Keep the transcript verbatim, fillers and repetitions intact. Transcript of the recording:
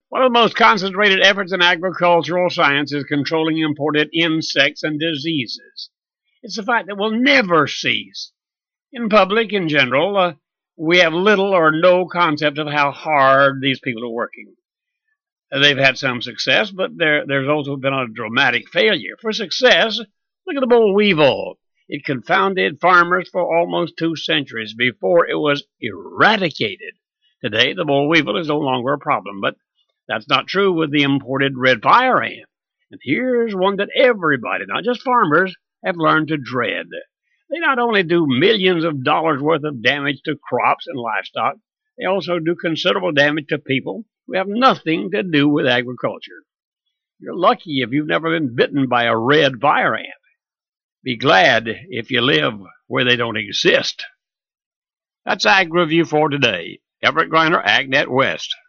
One of the most concentrated efforts in agricultural science is controlling imported insects and diseases. It's a fight that will never cease. In public, in general, uh, we have little or no concept of how hard these people are working. They've had some success, but there, there's also been a dramatic failure. For success, look at the boll weevil. It confounded farmers for almost two centuries before it was eradicated. Today, the boll weevil is no longer a problem, but that's not true with the imported red fire ant. And here's one that everybody, not just farmers, have learned to dread. They not only do millions of dollars worth of damage to crops and livestock, they also do considerable damage to people who have nothing to do with agriculture. You're lucky if you've never been bitten by a red fire ant. Be glad if you live where they don't exist. That's Ag Review for today. Everett Griner, AgNet West.